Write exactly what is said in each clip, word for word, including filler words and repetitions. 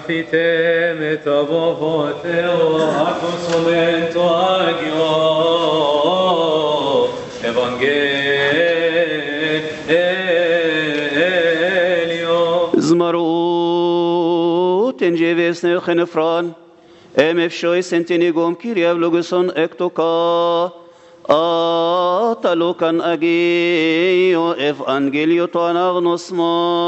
Afite metavovoteo aconsumento agio evangelio. Zmarut in jevesne genefran em efshoy sentinigom kiriev loguson ektoka atalokan agio evangelio to anagnosma.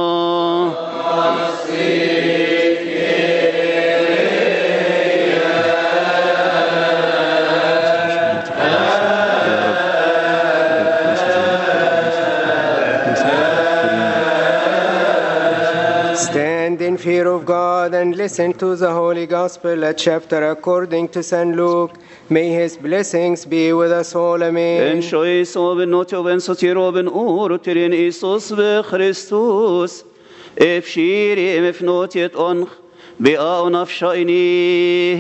Stand in fear of God and listen to the Holy Gospel, a chapter according to Saint Luke. May His blessings be with us all. En Amen. shoy so ben notio ben sotiro ben urutin Isus be Christus efshiri mefnotiet on be aun afshaini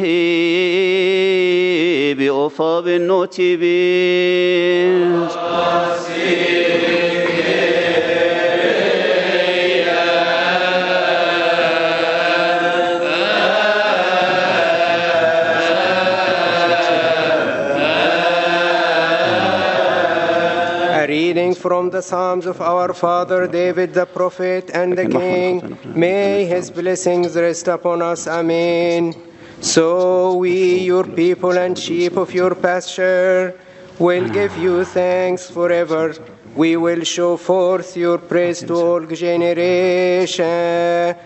be ofa ben notibin. A reading from the Psalms of our father David the prophet and the king. May his blessings rest upon us. Amen. So we, your people and sheep of your pasture, will give you thanks forever. We will show forth your praise to all generations.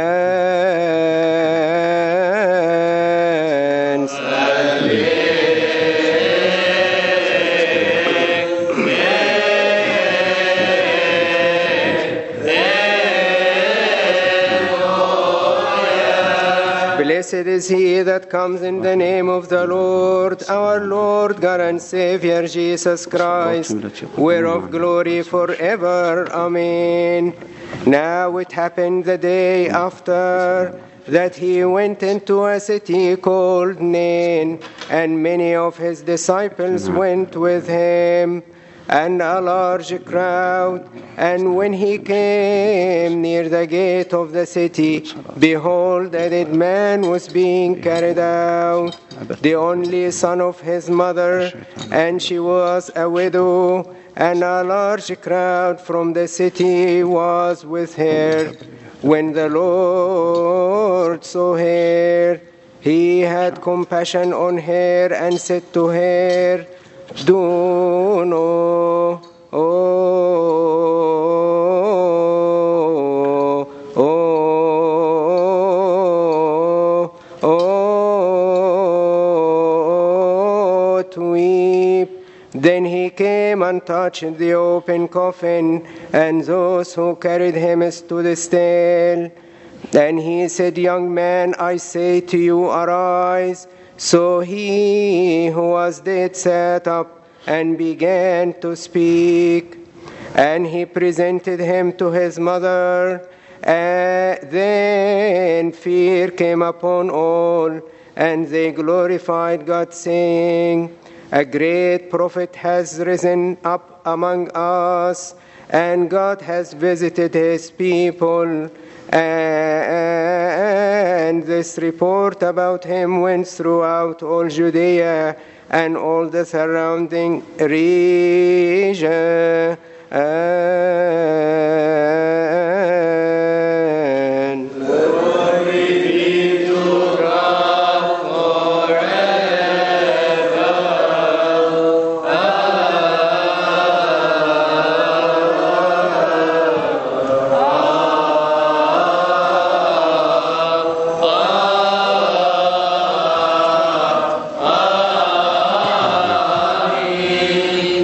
Blessed is he that comes in the name of the Lord, our Lord God and Savior Jesus Christ, whereof glory forever. Amen. Now it happened the day after that he went into a city called Nain, and many of his disciples went with him, and a large crowd. And when he came near the gate of the city, behold, a dead man was being carried out, the only son of his mother, and she was a widow, and a large crowd from the city was with her. When the Lord saw her, he had compassion on her and said to her, Do no, oh, oh, oh, to weep. Then he came and touched the open coffin, and those who carried him stood still. Then he said, Young man, I say to you, arise. So he who was dead sat up and began to speak. And he presented him to his mother. Uh, then fear came upon all, and they glorified God, saying, A great prophet has risen up among us, and God has visited his people. And this report about him went throughout all Judea and all the surrounding region.